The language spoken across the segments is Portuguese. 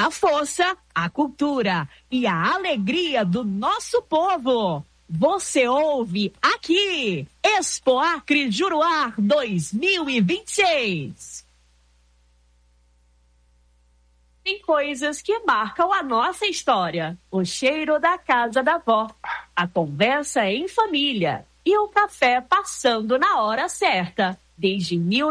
a força, a cultura e a alegria do nosso povo. Você ouve aqui, Expo Acre Juruá 2026. Tem coisas que marcam a nossa história. O cheiro da casa da avó, a conversa em família e o café passando na hora certa. Desde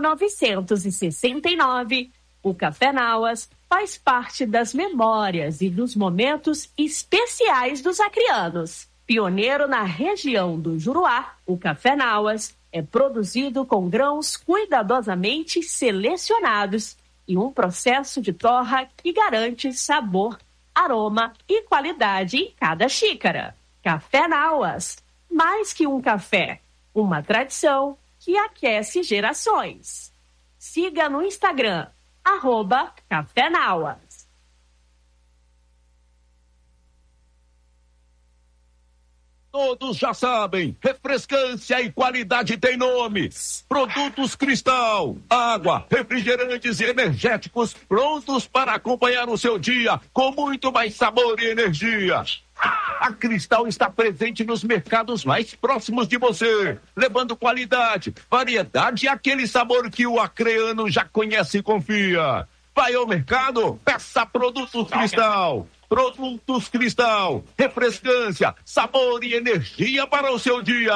1969, o Café Nauas faz parte das memórias e dos momentos especiais dos acreanos. Pioneiro na região do Juruá, o Café Nauas é produzido com grãos cuidadosamente selecionados e um processo de torra que garante sabor, aroma e qualidade em cada xícara. Café Nauas, mais que um café, uma tradição que aquece gerações. Siga no Instagram, @Café Nauas. Todos já sabem, refrescância e qualidade tem nome. Produtos Cristal, água, refrigerantes e energéticos prontos para acompanhar o seu dia com muito mais sabor e energia. A Cristal está presente nos mercados mais próximos de você, levando qualidade, variedade e aquele sabor que o acreano já conhece e confia. Vai ao mercado, peça Produtos Cristal. Produtos Cristal, refrescância, sabor e energia para o seu dia.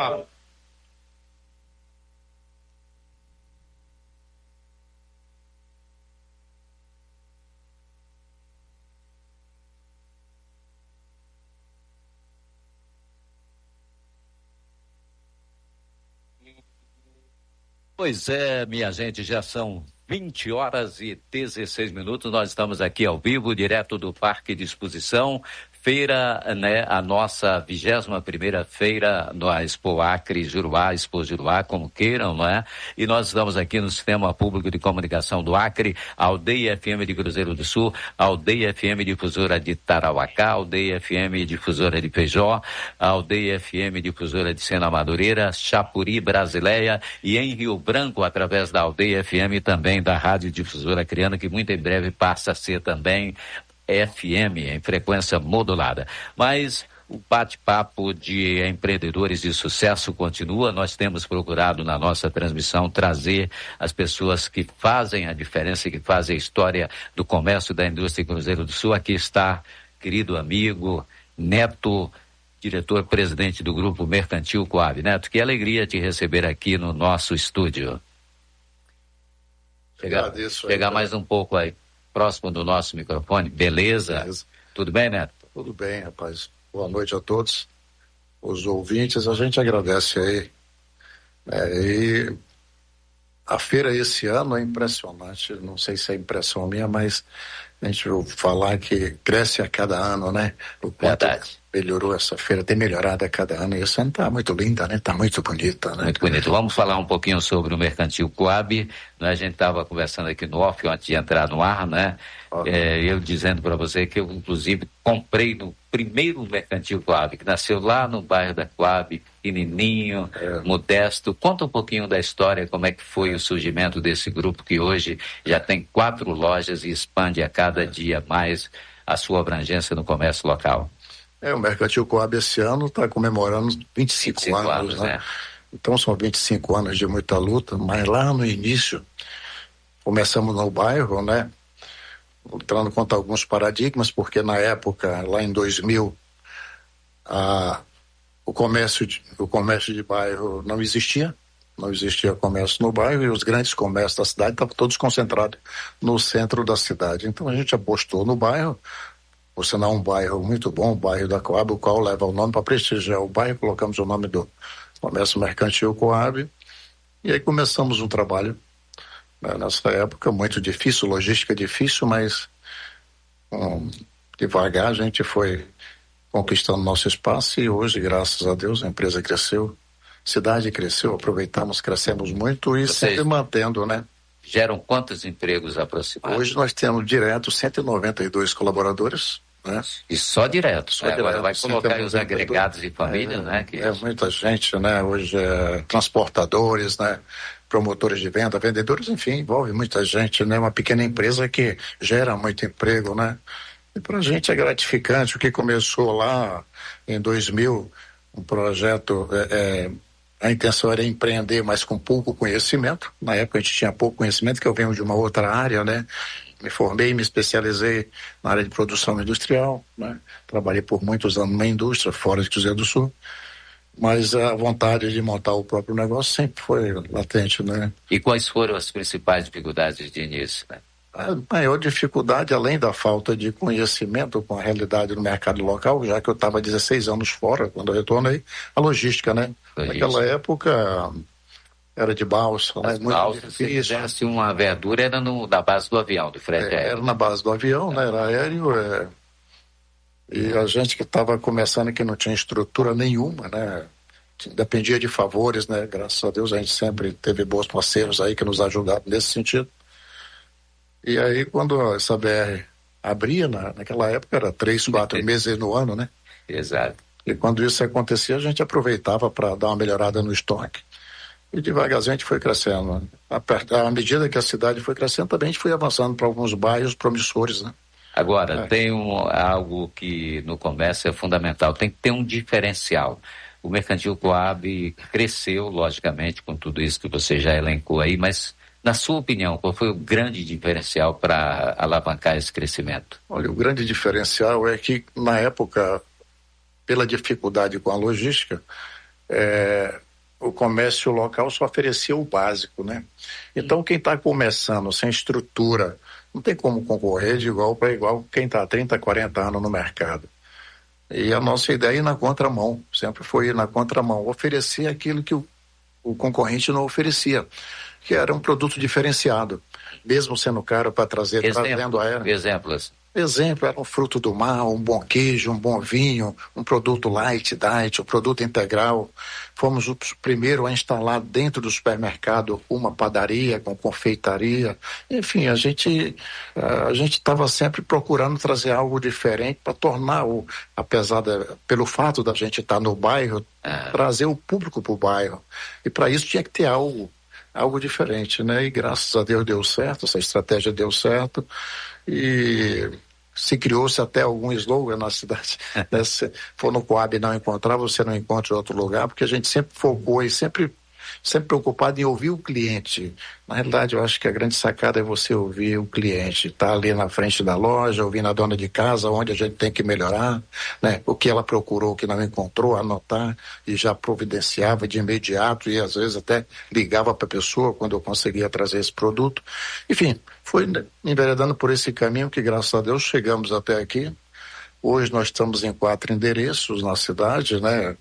Pois é, minha gente, já são 20 horas e 16 minutos, nós estamos aqui ao vivo, direto do Parque de Exposição, feira, né, a nossa 21ª feira na Expo Acre Juruá, Expo Juruá, como queiram, não é? E nós estamos aqui no Sistema Público de Comunicação do Acre, Aldeia FM de Cruzeiro do Sul, Aldeia FM Difusora de Tarauacá, Aldeia FM Difusora de Feijó, Aldeia FM Difusora de Sena Madureira, Chapuri, Brasileia e em Rio Branco, através da Aldeia FM também da Rádio Difusora Acreana, que muito em breve passa a ser também FM, em frequência modulada. Mas o bate-papo de empreendedores de sucesso continua. Nós temos procurado na nossa transmissão trazer as pessoas que fazem a diferença, que fazem a história do comércio da indústria Cruzeiro do Sul. Aqui está, querido amigo Neto, diretor-presidente do Grupo Mercantil Coab. Neto, que alegria te receber aqui no nosso estúdio. Chegar mais um pouco aí, próximo do nosso microfone. Beleza? Tudo bem, Neto? Tudo bem, rapaz. Boa noite a todos os ouvintes. A gente agradece aí. E a feira esse ano é impressionante. Não sei se é impressão minha, mas a gente vai falar que cresce a cada ano, né? O quanto melhorou essa feira, tem melhorado a cada ano. E esse ano tá muito linda, né? Tá muito bonita, né? Muito bonito. Vamos falar um pouquinho sobre o Mercantil Coab, né? A gente estava conversando aqui no off antes de entrar no ar, né? Eu dizendo para você que eu, inclusive, comprei no primeiro Mercantil Coab, que nasceu lá no bairro da Coab, pequenininho, modesto. Conta um pouquinho da história, como é que foi o surgimento desse grupo, que hoje já tem 4 lojas e expande a cada dia mais a sua abrangência no comércio local. O Mercantil Coab esse ano está comemorando 25 anos, né? Então são 25 anos de muita luta, mas lá no início, começamos no bairro, né? Entrando contra alguns paradigmas, porque na época, lá em 2000, o comércio de bairro não existia comércio no bairro e os grandes comércios da cidade estavam todos concentrados no centro da cidade. Então a gente apostou no bairro, por sinal um bairro muito bom, o bairro da Coab, o qual leva o nome para prestigiar o bairro, colocamos o nome do Comércio Mercantil Coab, e aí começamos um trabalho, né, nessa época muito difícil, logística difícil, mas devagar a gente foi conquistando nosso espaço e hoje, graças a Deus, a empresa cresceu, a cidade cresceu, crescemos muito e sempre mantendo, né? Geram quantos empregos aproximadamente? Hoje nós temos direto 192 colaboradores, né? E só direto. Agora vai colocar os agregados de família, né? Muita gente, né? Hoje transportadores, né? promotores de venda, vendedores, enfim, envolve muita gente, né? Uma pequena empresa que gera muito emprego, né? E para a gente é gratificante. O que começou lá em 2000, um projeto, a intenção era empreender, mas com pouco conhecimento. Na época a gente tinha pouco conhecimento, que eu venho de uma outra área, né? Me formei, me especializei na área de produção industrial, né? Trabalhei por muitos anos na indústria, fora de Cruzeiro do Sul. Mas a vontade de montar o próprio negócio sempre foi latente, né? E quais foram as principais dificuldades de início, né? A maior dificuldade, além da falta de conhecimento com a realidade no mercado local, já que eu estava 16 anos fora, quando eu retornei, a logística, né? Naquela época era de balsa, né? Muito difícil. Se fizesse uma verdura, era na base do avião, do frete aéreo. Era na base do avião, né? Era aéreo, E a gente que estava começando, que não tinha estrutura nenhuma, né? Dependia de favores, né? Graças a Deus a gente sempre teve bons parceiros aí que nos ajudaram nesse sentido. E aí quando essa BR abria, naquela época era 3, 4 meses no ano, né? Exato. E quando isso acontecia, a gente aproveitava para dar uma melhorada no estoque. E devagarzinho a gente foi crescendo. À medida que a cidade foi crescendo, também a gente foi avançando para alguns bairros promissores, né? Agora, tem algo que no comércio é fundamental, tem que ter um diferencial. O Mercantil Coab cresceu, logicamente, com tudo isso que você já elencou aí, mas, na sua opinião, qual foi o grande diferencial para alavancar esse crescimento? Olha, o grande diferencial é que, na época, pela dificuldade com a logística, o comércio local só oferecia o básico, né? Então, quem está começando sem estrutura, não tem como concorrer de igual para igual quem está há 30, 40 anos no mercado. E a nossa ideia é ir na contramão, sempre foi ir na contramão, oferecer aquilo que o concorrente não oferecia, que era um produto diferenciado, mesmo sendo caro para trazer, trazendo a era. Exemplos. Exemplo, era um fruto do mar, um bom queijo, um bom vinho, um produto light, diet, um produto integral. Fomos o primeiro a instalar dentro do supermercado uma padaria com confeitaria. Enfim, a gente estava sempre procurando trazer algo diferente para tornar, pelo fato da gente estar no bairro, trazer o público para o bairro. E para isso tinha que ter algo diferente, né? E graças a Deus deu certo, essa estratégia deu certo. E criou-se até algum slogan na cidade, né? Se for no Coab e não encontrar, você não encontra em outro lugar, porque a gente sempre focou e sempre preocupado em ouvir o cliente. Na realidade, eu acho que a grande sacada é você ouvir o cliente, tá ali na frente da loja, ouvindo a dona de casa, onde a gente tem que melhorar, né? O que ela procurou, o que não encontrou, anotar e já providenciava de imediato e às vezes até ligava para a pessoa quando eu conseguia trazer esse produto. Enfim, foi enveredando por esse caminho que, graças a Deus, chegamos até aqui. Hoje nós estamos em 4 endereços na cidade, né?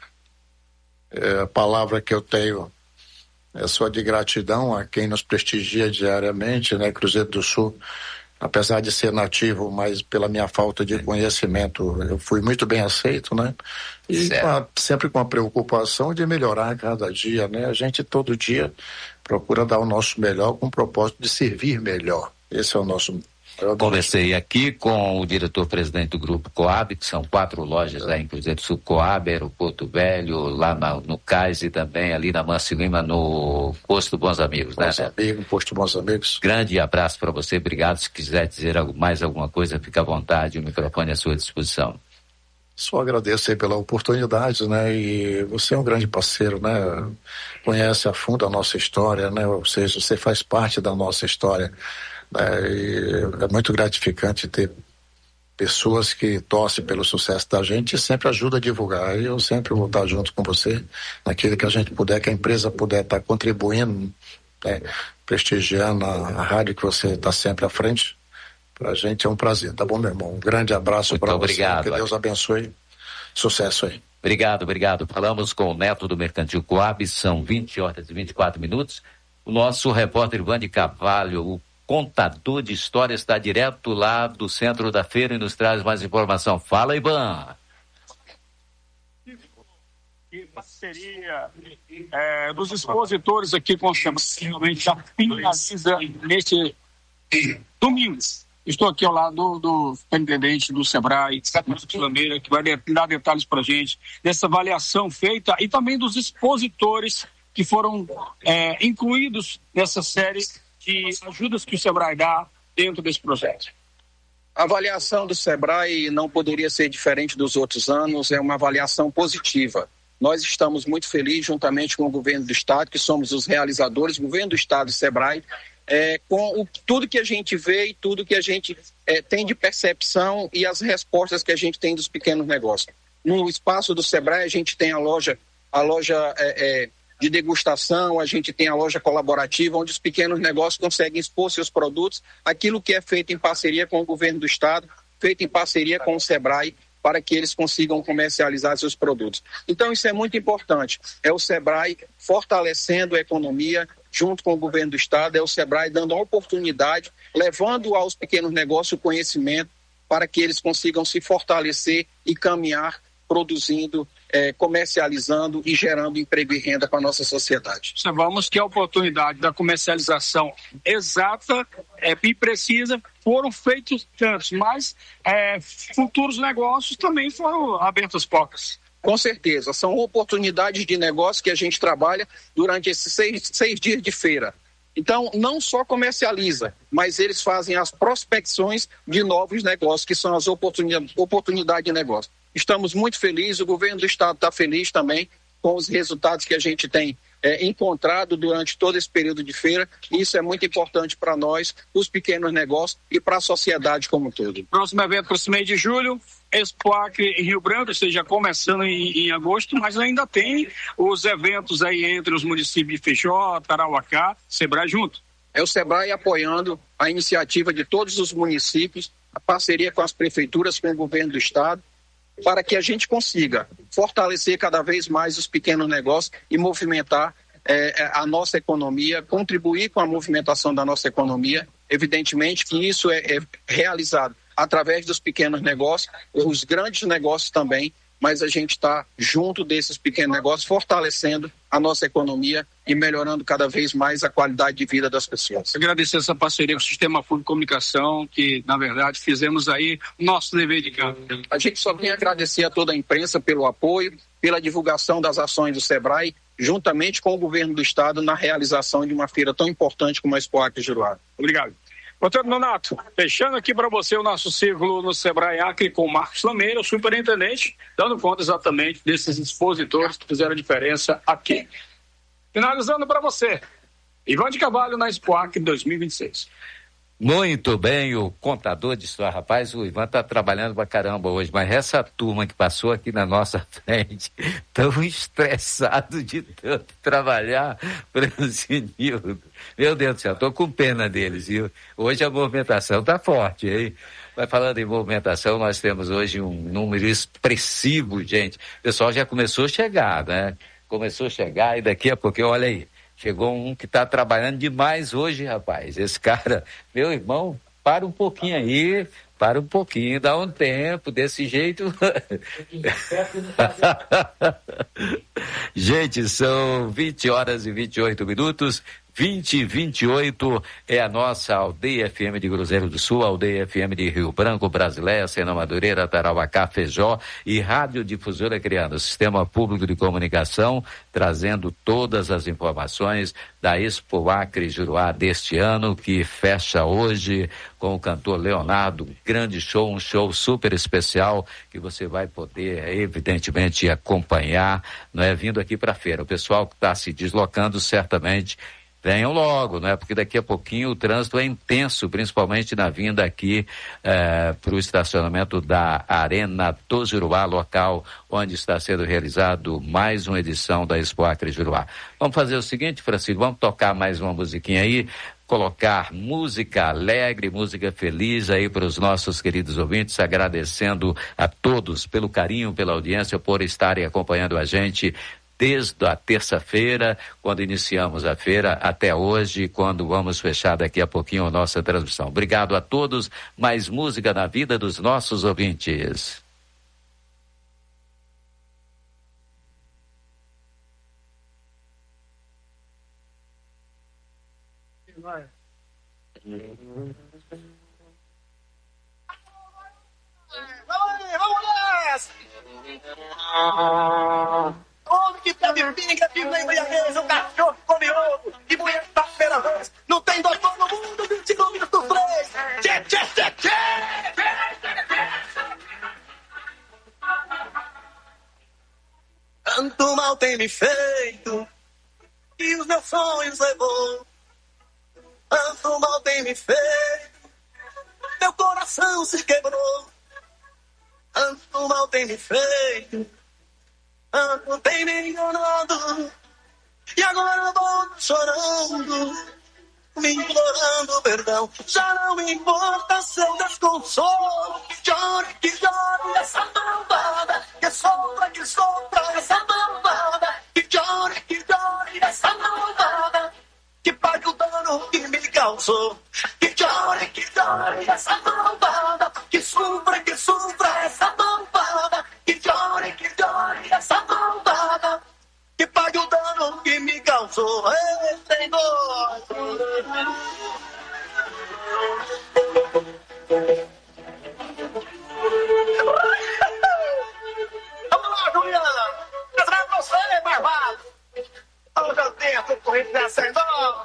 A palavra que eu tenho é só de gratidão a quem nos prestigia diariamente, né? Cruzeiro do Sul, apesar de ser nativo, mas pela minha falta de conhecimento, eu fui muito bem aceito, né? E sempre com a preocupação de melhorar a cada dia, né? A gente todo dia procura dar o nosso melhor com o propósito de servir melhor. Esse é o nosso... Conversei aqui com o diretor-presidente do Grupo Coab, que são 4 lojas lá em Cruzeiro do Sul, Coab, Aeroporto Velho, lá no Cais e também ali na Manso Lima, no Posto Bons Amigos, né? Posto Bons Amigos. Grande abraço para você, obrigado. Se quiser dizer mais alguma coisa, fica à vontade, o microfone à sua disposição. Só agradeço aí pela oportunidade, né? E você é um grande parceiro, né? Conhece a fundo a nossa história, né? Ou seja, você faz parte da nossa história. E é muito gratificante ter pessoas que torcem pelo sucesso da gente e sempre ajuda a divulgar. E eu sempre vou estar junto com você naquilo que a gente puder, que a empresa puder estar contribuindo, né? Prestigiando a rádio que você está sempre à frente. Pra gente é um prazer, tá bom, meu irmão? Um grande abraço para você. Obrigado. Que Deus abençoe. Sucesso aí. Obrigado. Falamos com o neto do Mercantil Coab, são 20 horas e 24 minutos. O nosso repórter Ivan de Carvalho, o contador de histórias, está direto lá do centro da feira e nos traz mais informação. Fala, Ivan. Que parceria dos expositores aqui com o SEBRAE realmente já finaliza neste domingo. Estou aqui ao lado do superintendente do SEBRAE, que vai dar detalhes para a gente dessa avaliação feita e também dos expositores que foram incluídos nessa série de ajudas que o Sebrae dá dentro desse projeto? A avaliação do Sebrae não poderia ser diferente dos outros anos, é uma avaliação positiva. Nós estamos muito felizes, juntamente com o governo do Estado, que somos os realizadores, governo do Estado e Sebrae, com tudo que a gente vê e tudo que a gente tem de percepção e as respostas que a gente tem dos pequenos negócios. No espaço do Sebrae, a gente tem a loja de degustação, a gente tem a loja colaborativa, onde os pequenos negócios conseguem expor seus produtos, aquilo que é feito em parceria com o governo do Estado, feito em parceria com o Sebrae, para que eles consigam comercializar seus produtos. Então, isso é muito importante. É o Sebrae fortalecendo a economia junto com o governo do Estado, é o Sebrae dando a oportunidade, levando aos pequenos negócios o conhecimento para que eles consigam se fortalecer e caminhar produzindo, comercializando e gerando emprego e renda para a nossa sociedade. Observamos que a oportunidade da comercialização exata e precisa foram feitos tantos, mas futuros negócios também foram abertos às portas. Com certeza, são oportunidades de negócio que a gente trabalha durante esses seis dias de feira. Então, não só comercializa, mas eles fazem as prospecções de novos negócios, que são as oportunidades de negócio. Estamos muito felizes, o governo do Estado está feliz também com os resultados que a gente tem encontrado durante todo esse período de feira. Isso é muito importante para nós, os pequenos negócios e para a sociedade como um todo. Próximo evento para esse mês de julho, Expo Acre em Rio Branco, ou seja, começando em agosto, mas ainda tem os eventos aí entre os municípios de Feijó, Tarauacá, Sebrae junto. É o Sebrae apoiando a iniciativa de todos os municípios, a parceria com as prefeituras, com o governo do Estado, para que a gente consiga fortalecer cada vez mais os pequenos negócios e movimentar a nossa economia, contribuir com a movimentação da nossa economia. Evidentemente que isso é realizado através dos pequenos negócios, os grandes negócios também, mas a gente está junto desses pequenos negócios, fortalecendo a nossa economia e melhorando cada vez mais a qualidade de vida das pessoas. Agradecer essa parceria com o Sistema Público de Comunicação, que, na verdade, fizemos aí o nosso dever de casa. A gente só tem a agradecer a toda a imprensa pelo apoio, pela divulgação das ações do Sebrae, juntamente com o governo do Estado, na realização de uma feira tão importante como a Expo Acre Juruá. Obrigado. Doutor Nonato, fechando aqui para você o nosso círculo no Sebrae Acre com o Marcos Lameira, o superintendente, dando conta exatamente desses expositores que fizeram a diferença aqui. Finalizando para você, Ivan de Carvalho na Expo Acre 2026. Muito bem, o contador de história. Rapaz, o Ivan tá trabalhando pra caramba hoje, mas essa turma que passou aqui na nossa frente, tão estressado de tanto trabalhar, Francinildo. Meu Deus do céu, tô com pena deles, viu? Hoje a movimentação tá forte, hein? Mas falando em movimentação, nós temos hoje um número expressivo, gente. O pessoal já começou a chegar, né? Começou a chegar e daqui a pouco, olha aí, chegou um que está trabalhando demais hoje, rapaz. Esse cara, meu irmão, para um pouquinho aí, para um pouquinho, dá um tempo, desse jeito. Gente, são 20 horas e 28 minutos. 2028 é a nossa Aldeia FM de Cruzeiro do Sul, Aldeia FM de Rio Branco, Brasileia, Sena Madureira, Tarauacá, Feijó e Rádio Difusora Criando, Sistema Público de Comunicação, trazendo todas as informações da Expo Acre Juruá deste ano, que fecha hoje com o cantor Leonardo, grande show, um show super especial que você vai poder, evidentemente, acompanhar, não é, vindo aqui para a feira. O pessoal que está se deslocando, certamente, venham logo, né? Porque daqui a pouquinho o trânsito é intenso, principalmente na vinda aqui para o estacionamento da Arena do Juruá, local onde está sendo realizado mais uma edição da Expo Acre Juruá. Vamos fazer o seguinte, Francisco, vamos tocar mais uma musiquinha aí, colocar música alegre, música feliz aí para os nossos queridos ouvintes, agradecendo a todos pelo carinho, pela audiência, por estarem acompanhando a gente desde a terça-feira, quando iniciamos a feira, até hoje, quando vamos fechar daqui a pouquinho a nossa transmissão. Obrigado a todos. Mais música na vida dos nossos ouvintes. Vai. Vamos nessa! Homem que tá de pinga, de embriaguez, o cachorro come ovo, de mulher da primeira vez. Não tem doutor no mundo, 25 minutos 3. Tchê, tchê, tchê, tchê. Tanto mal tem me feito, e os meus sonhos levou. Tanto mal tem me feito, meu coração se quebrou. Tanto mal tem me feito, tanto tem me enganado. E agora eu vou chorando, me implorando perdão. Já não me importa seu desconsolo. Que chore essa malvada. Que sopra essa malvada. Que chore essa malvada. Que pague o dano que me causou. Que chore essa malvada. Que sofra essa malvada. Que chore essa malvada. Que pague o dano que me causou. Ei, Senhor. Vamos lá, Juliana. Atrás de você, barbado. Hoje eu tento correr descendo.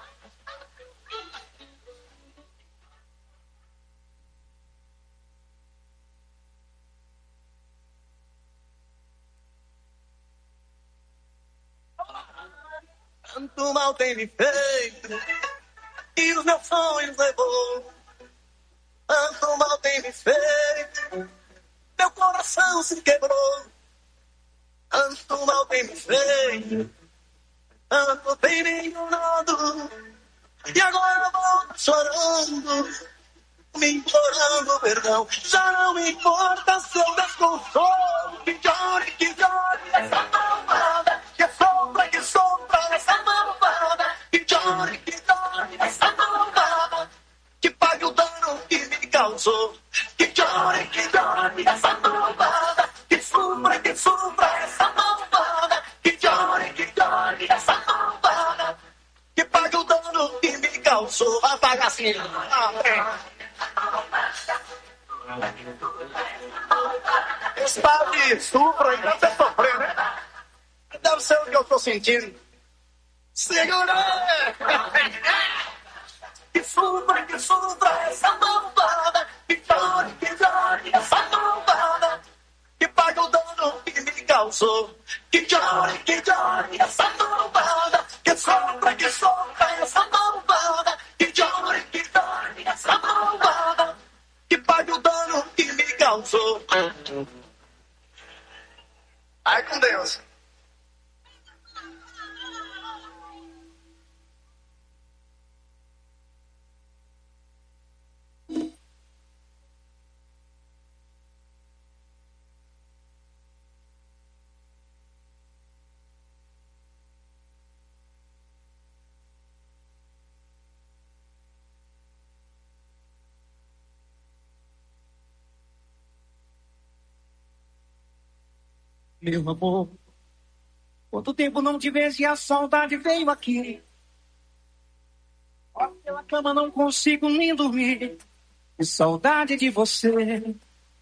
Tanto mal tem me feito, e os meus sonhos levou. Tanto mal tem me feito, meu coração se quebrou. Tanto mal tem me feito, tanto tem me enganado. E agora eu vou chorando, me implorando perdão. Já não me importa seu desconsolo. Que chore essa malvada. Que sopra essa malvada. Que chore essa malvada. Que pague o dano que me causou. Que chore essa malvada. Que sopra essa malvada. Que chore essa malvada. Que pague o dano que me causou. Vai pagar assim. Esse tal de estupro aí deve ser sofrer, né? Deve ser o que eu tô sentindo. Segura! Que sofra essa malvada. Que chore essa malvada. Que pague o dano que me causou. Que chore essa malvada. Que sofra essa malvada. Que chore essa malvada. Que pague o dano que me causou. Ai, com Deus. Meu amor, quanto tempo não te vejo e a saudade veio aqui. Olha pela cama, não consigo nem dormir. Que saudade de você.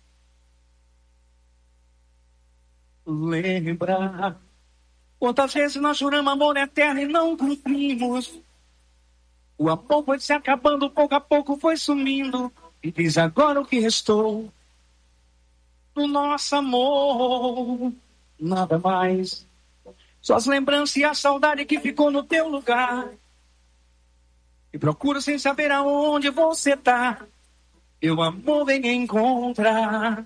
Lembra quantas vezes nós juramos amor eterno e não cumprimos. O amor foi se acabando, pouco a pouco foi sumindo. E diz agora o que restou do nosso amor. Nada mais, só as lembranças e a saudade que ficou no teu lugar. E procuro sem saber aonde você tá. Meu amor vem encontrar.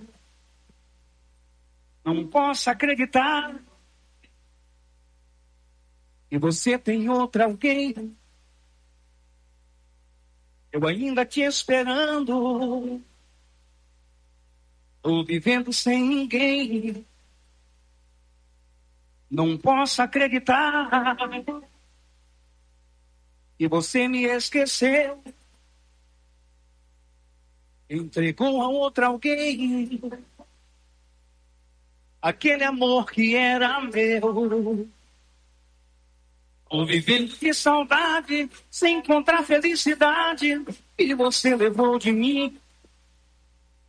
Não posso acreditar que você tem outra alguém. Eu ainda te esperando. Tô vivendo sem ninguém. Não posso acreditar que você me esqueceu. Entregou a outra alguém aquele amor que era meu. Tô vivendo de saudade, sem encontrar felicidade, e você levou de mim.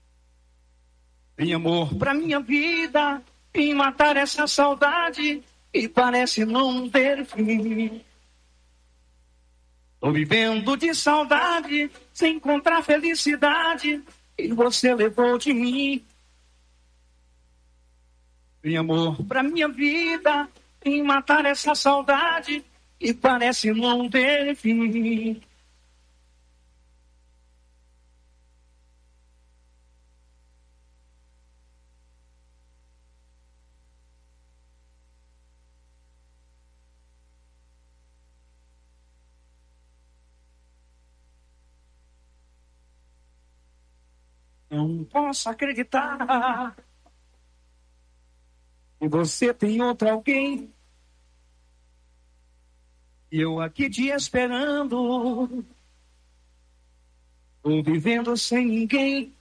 Tem amor pra minha vida, e matar essa saudade e parece não ter fim. Tô vivendo de saudade, sem encontrar felicidade, e você levou de mim. Tem amor pra minha vida, em matar essa saudade, e parece não ter fim. Não posso acreditar que você tem outro alguém. E eu aqui te esperando. Tô vivendo sem ninguém.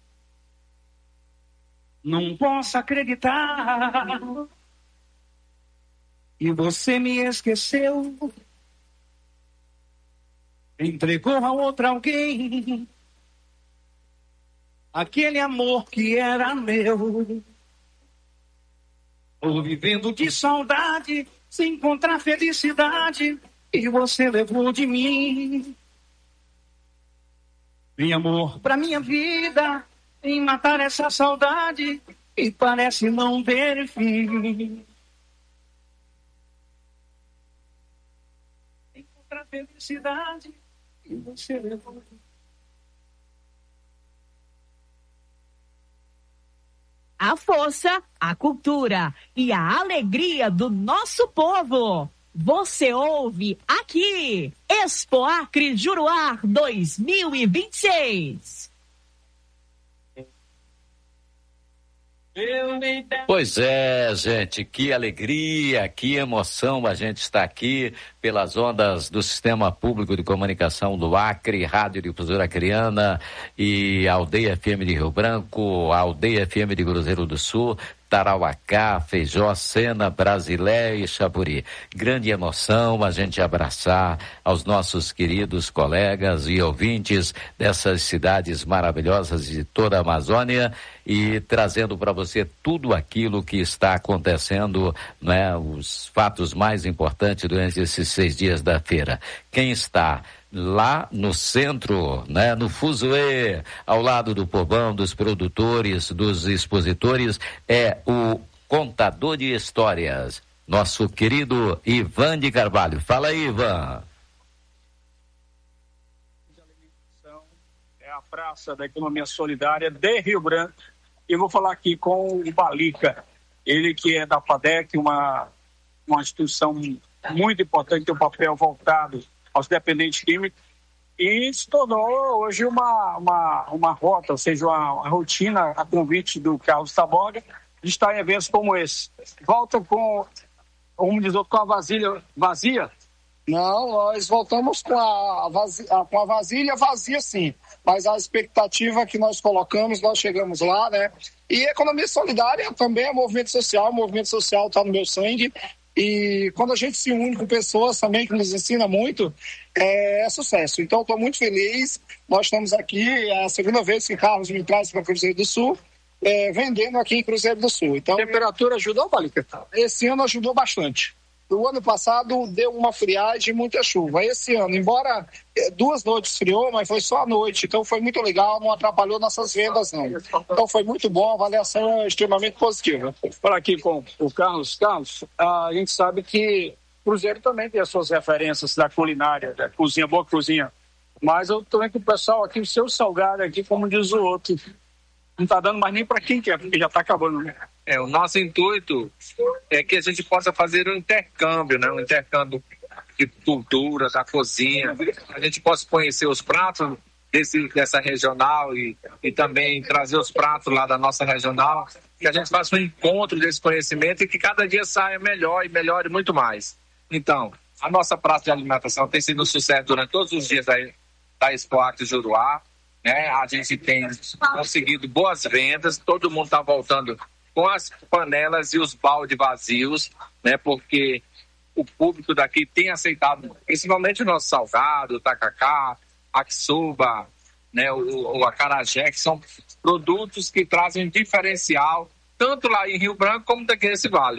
Não posso acreditar que você me esqueceu. Entregou a outro alguém aquele amor que era meu. Tô vivendo de saudade, sem encontrar felicidade, e você levou de mim. Tem amor pra minha vida, em matar essa saudade, e parece não ter fim. Encontrar felicidade, e você levou de mim. A força, a cultura e a alegria do nosso povo. Você ouve aqui, Expo Acre Juruá 2026. Pois é, gente, que alegria, que emoção a gente está aqui pelas ondas do Sistema Público de Comunicação do Acre, Rádio Difusora Acreana e Aldeia FM de Rio Branco, Aldeia FM de Cruzeiro do Sul, Tarauacá, Feijó, Sena, Brasilé e Xapuri. Grande emoção a gente abraçar aos nossos queridos colegas e ouvintes dessas cidades maravilhosas de toda a Amazônia e trazendo para você tudo aquilo que está acontecendo, né, os fatos mais importantes durante esses 6 dias da feira. Quem está lá no centro, né, no Fuzuê, ao lado do povão, dos produtores, dos expositores, é o contador de histórias, nosso querido Ivan de Carvalho. Fala aí, Ivan. É a Praça da Economia Solidária de Rio Branco. Eu vou falar aqui com o Balica, ele que é da FADEC, uma instituição muito importante, tem um papel voltado aos dependentes químicos, e se tornou hoje uma rota, ou seja, uma rotina a convite do Carlos Taboga de estar em eventos como esse. Volta com, como diz outro, com a vasilha vazia? Não, nós voltamos com a vasilha vazia, sim. Mas a expectativa que nós colocamos, nós chegamos lá, né? E economia solidária também é movimento social. O movimento social está no meu sangue. E quando a gente se une com pessoas também que nos ensina muito, é sucesso. Então, estou muito feliz. Nós estamos aqui, é a segunda vez que Carlos me traz para Cruzeiro do Sul, vendendo aqui em Cruzeiro do Sul. Então, a temperatura ajudou, Balica? Esse ano ajudou bastante. O ano passado deu uma friagem e muita chuva. Esse ano, embora 2 noites friou, mas foi só a noite. Então foi muito legal, não atrapalhou nossas vendas, não. Então foi muito bom, a avaliação é extremamente positiva. Vou falar aqui com o Carlos. Carlos, a gente sabe que Cruzeiro também tem as suas referências da culinária, da cozinha, boa cozinha. Mas eu também com o pessoal aqui, o seu salgado aqui, como diz o outro, não está dando mais nem para quem quer, porque já está acabando, né? O nosso intuito é que a gente possa fazer um intercâmbio, né? Um intercâmbio de cultura, da cozinha. A gente possa conhecer os pratos dessa regional e também trazer os pratos lá da nossa regional. Que a gente faça um encontro desse conhecimento e que cada dia saia melhor e melhore muito mais. Então, a nossa praça de alimentação tem sido um sucesso durante todos os dias da Expo Acre Juruá, né? A gente tem conseguido boas vendas, todo mundo está voltando com as panelas e os baldes vazios, né? Porque o público daqui tem aceitado, principalmente o nosso salgado, o tacacá, a quiçuba, né? O acarajé, que são produtos que trazem diferencial, tanto lá em Rio Branco como daqui nesse vale.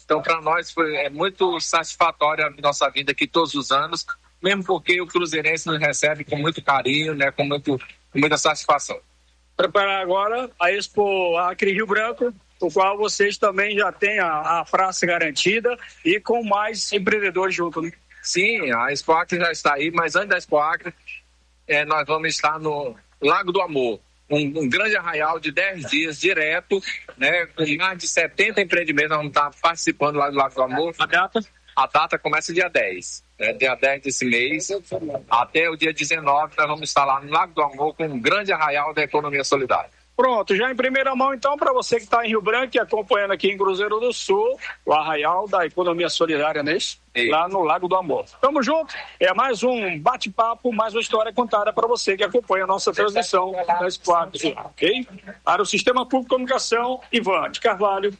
Então, para nós, é muito satisfatória a nossa vinda aqui todos os anos, mesmo porque o cruzeirense nos recebe com muito carinho, né, com muita satisfação. Preparar agora a Expo Acre Rio Branco, o qual vocês também já têm a praça garantida e com mais empreendedores junto, né? Sim, a Expo Acre já está aí, mas antes da Expo Acre, nós vamos estar no Lago do Amor, um grande arraial de 10 dias direto, né, com mais de 70 empreendimentos. Nós vamos estar participando lá do Lago do Amor. A data? A data começa dia 10, dia 10 desse mês, até o dia 19 nós vamos estar lá no Lago do Amor com um grande arraial da economia solidária. Pronto, já em primeira mão então, para você que está em Rio Branco e acompanhando aqui em Cruzeiro do Sul, o arraial da economia solidária lá no Lago do Amor. Tamo junto, é mais um bate-papo, mais uma história contada para você que acompanha a nossa transmissão da Expo Acre, ok? Para o Sistema Público de Comunicação, Ivan de Carvalho.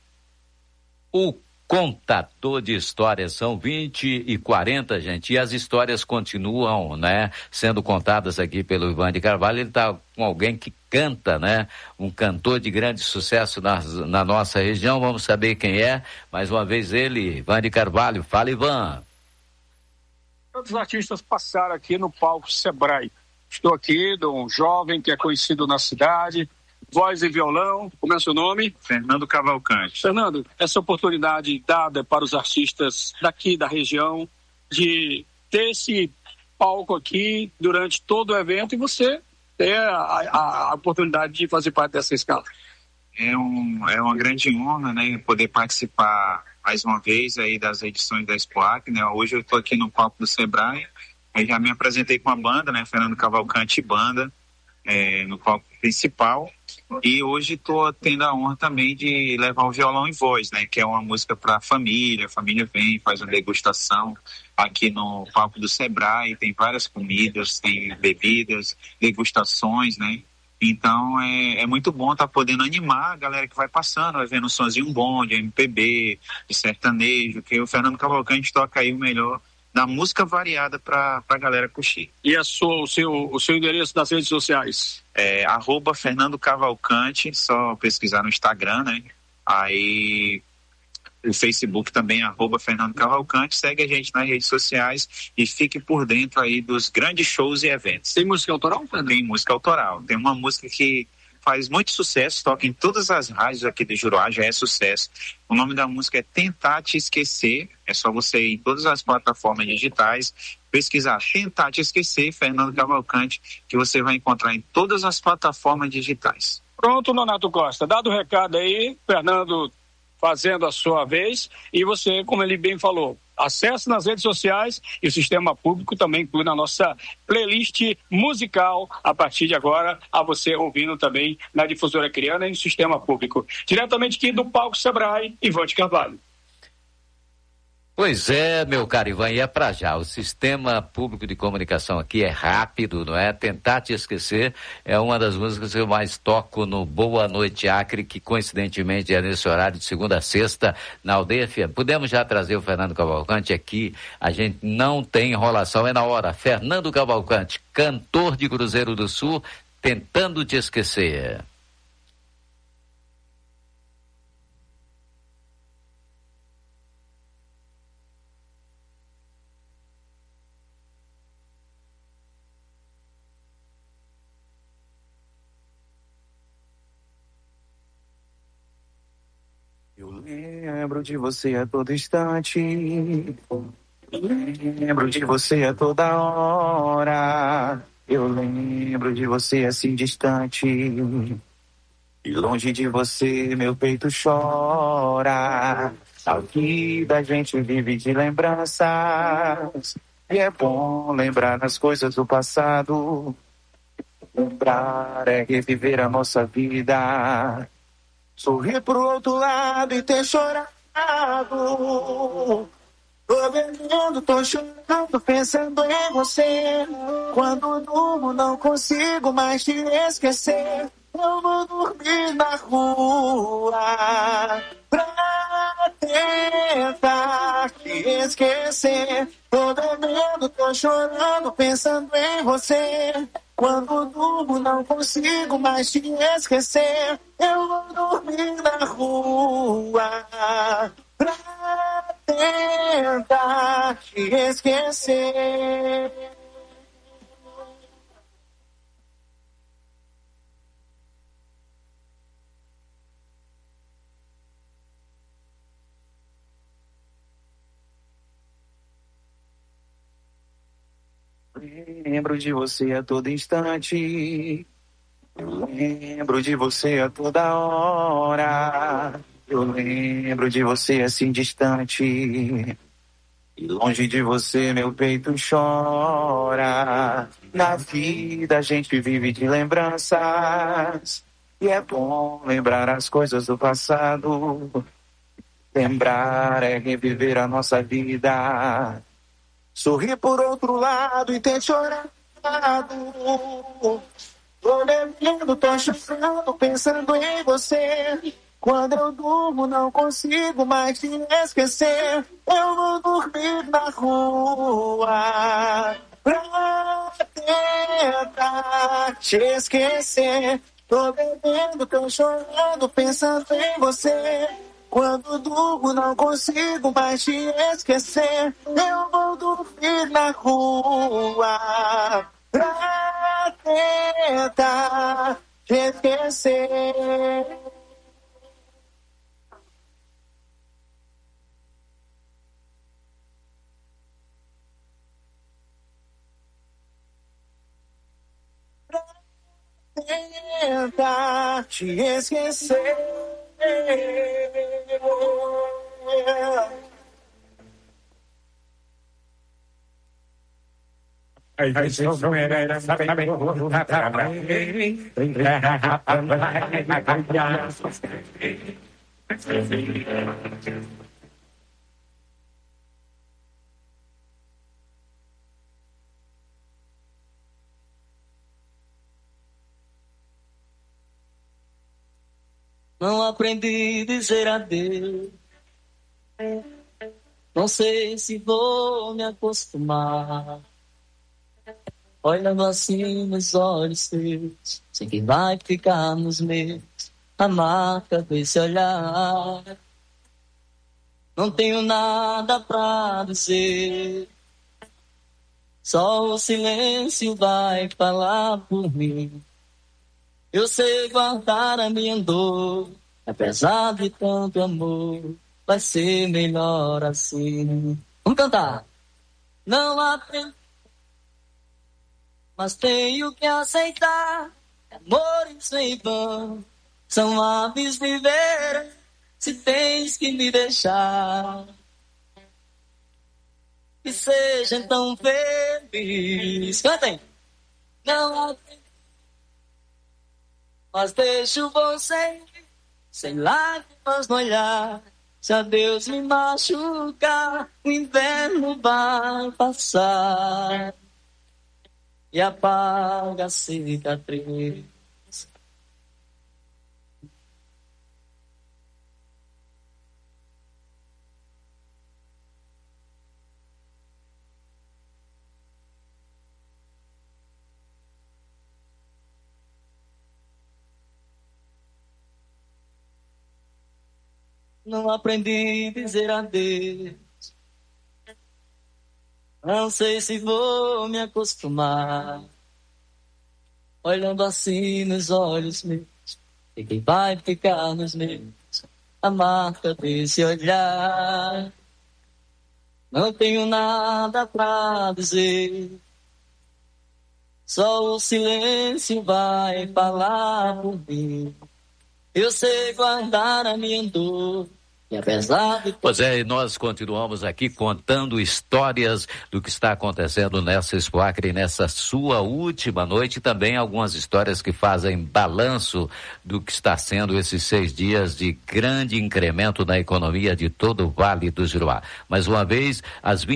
O contador de histórias, são 20 e 40, gente, e as histórias continuam, né, sendo contadas aqui pelo Ivan de Carvalho. Ele está com alguém que canta, né, um cantor de grande sucesso na nossa região. Vamos saber quem é, mais uma vez ele, Ivan de Carvalho. Fala, Ivan. Todos os artistas passaram aqui no palco Sebrae. Estou aqui de um jovem que é conhecido na cidade, voz e violão. Como é o seu nome? Fernando Cavalcante. Fernando, essa oportunidade dada para os artistas daqui da região de ter esse palco aqui durante todo o evento e você ter a oportunidade de fazer parte dessa escala. É uma grande honra, né, poder participar mais uma vez aí das edições da Expo Acre, né? Hoje eu estou aqui no palco do Sebrae, eu já me apresentei com a banda, né, Fernando Cavalcante Banda, no palco principal, e hoje estou tendo a honra também de levar o violão e voz, né, que é uma música para a família vem, faz uma degustação aqui no palco do Sebrae, tem várias comidas, tem bebidas, degustações, né, então é muito bom estar podendo animar a galera que vai passando, vai vendo um sonzinho bom de MPB, de sertanejo, que o Fernando Cavalcante toca aí o melhor da música variada para a galera curtir. E o seu endereço das redes sociais? @Fernando Cavalcante, só pesquisar no Instagram, né? Aí o Facebook também, @Fernando Cavalcante, segue a gente nas redes sociais e fique por dentro aí dos grandes shows e eventos. Tem música autoral, Fernando? Tem música autoral, tem uma música que faz muito sucesso, toca em todas as rádios aqui de Juruá, já é sucesso. O nome da música é Tentar Te Esquecer, é só você ir em todas as plataformas digitais, pesquisar Tentar Te Esquecer, Fernando Cavalcante, que você vai encontrar em todas as plataformas digitais. Pronto, Nonato Costa, dado o recado aí, Fernando fazendo a sua vez, e você, como ele bem falou, acesse nas redes sociais e o Sistema Público também inclui na nossa playlist musical a partir de agora, a você ouvindo também na Difusora Acreana e no Sistema Público. Diretamente aqui do palco Sebrae, Ivan de Carvalho. Pois é, meu caro Ivan, e é pra já. O Sistema Público de Comunicação aqui é rápido, não é? Tentar Te Esquecer é uma das músicas que eu mais toco no Boa Noite Acre, que coincidentemente é nesse horário de segunda a sexta na Aldeia FM. Podemos já trazer o Fernando Cavalcante aqui, a gente não tem enrolação, é na hora. Fernando Cavalcante, cantor de Cruzeiro do Sul, Tentando Te Esquecer. Eu lembro de você a todo instante, lembro de você a toda hora, eu lembro de você assim distante, e longe de você meu peito chora. A vida a gente vive de lembranças, e é bom lembrar as coisas do passado, lembrar é reviver a nossa vida. Sorrir pro outro lado e ter chorado. Tô bebendo, tô chorando, pensando em você. Quando durmo não consigo mais te esquecer. Eu vou dormir na rua pra tentar te esquecer. Tô bebendo, tô chorando, pensando em você. Quando durmo não consigo mais te esquecer. Eu vou dormir na rua pra tentar te esquecer. Lembro de você a todo instante. Eu lembro de você a toda hora. Eu lembro de você assim distante. E longe de você meu peito chora. Na vida a gente vive de lembranças. E é bom lembrar as coisas do passado. Lembrar é reviver a nossa vida. Sorri por outro lado e ter chorado. Tô bebendo, tô chorando, pensando em você. Quando eu durmo não consigo mais te esquecer. Eu vou dormir na rua pra tentar te esquecer. Tô bebendo, tô chorando, pensando em você. Quando durmo não consigo mais te esquecer. Eu vou dormir na rua pra tentar te esquecer. Pra tentar te esquecer. Não aprendi a dizer adeus. Não sei se vou me acostumar. Olhando assim nos olhos seus, sei que vai ficar nos meus a marca desse olhar. Não tenho nada pra dizer, só o silêncio vai falar por mim. Eu sei guardar a minha dor, apesar de tanto amor, vai ser melhor assim. Vamos cantar. Não aprendi, mas tenho que aceitar. Amores em vão são aves viver, se tens que me deixar. Que seja então feliz. Cantem. Não aprendi, mas deixo você sem lágrimas no olhar. Se a Deus me machucar, o inverno vai passar e apaga a cicatriz. Não aprendi a dizer adeus. Não sei se vou me acostumar. Olhando assim nos olhos meus, e quem vai ficar nos meus a marca desse olhar. Não tenho nada pra dizer, só o silêncio vai falar por mim. Eu sei guardar a minha dor. E apesar de... Pois é, e nós continuamos aqui contando histórias do que está acontecendo nessa Expo Acre, nessa sua última noite, e também algumas histórias que fazem balanço do que está sendo esses 6 dias de grande incremento na economia de todo o Vale do Juruá. Mais uma vez, às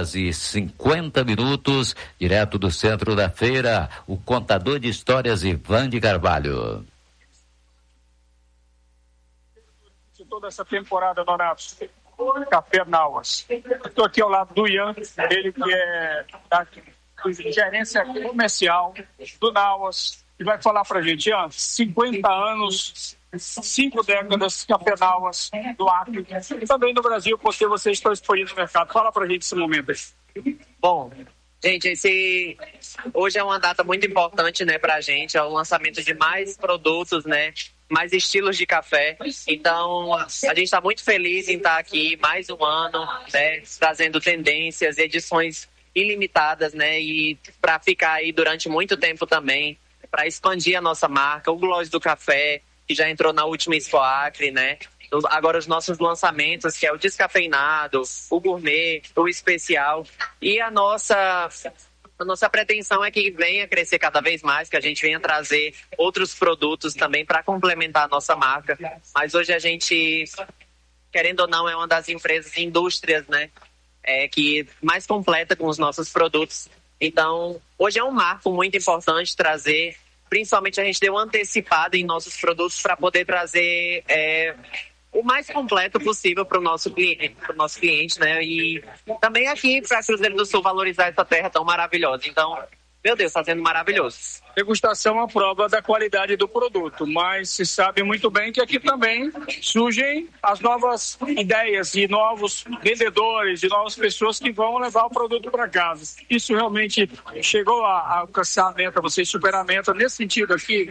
20h50, direto do centro da feira, o contador de histórias Ivan de Carvalho. Toda essa temporada, Donato, Café Nauas. Estou aqui ao lado do Ian, ele que é da gerência comercial do Nauas, e vai falar para a gente, Ian, 50 anos 5 décadas, Café Nauas, do Acre, e também no Brasil, porque vocês estão expondo no mercado. Fala pra gente esse momento aí. Bom, gente, hoje é uma data muito importante, né, pra gente, é o lançamento de mais produtos, né, mais estilos de café. Então, a gente está muito feliz em estar aqui mais um ano, né, trazendo tendências, edições ilimitadas, né, e para ficar aí durante muito tempo também, para expandir a nossa marca, o Gloss do Café, que já entrou na última Expo Acre, né? Agora os nossos lançamentos, que é o descafeinado, o gourmet, o especial. E a nossa pretensão é que venha crescer cada vez mais, que a gente venha trazer outros produtos também para complementar a nossa marca. Mas hoje a gente, querendo ou não, é uma das empresas, indústrias, né? Que mais completa com os nossos produtos. Então, hoje é um marco muito importante trazer, principalmente a gente deu uma antecipada em nossos produtos para poder trazer o mais completo possível para o nosso cliente, né? E também aqui para Cruzeiro do Sul valorizar essa terra tão maravilhosa. Então, meu Deus, está sendo maravilhoso. Degustação é uma prova da qualidade do produto, mas se sabe muito bem que aqui também surgem as novas ideias de novos vendedores, de novas pessoas que vão levar o produto para casa. Isso realmente chegou a alcançar a meta, vocês superar a meta nesse sentido aqui?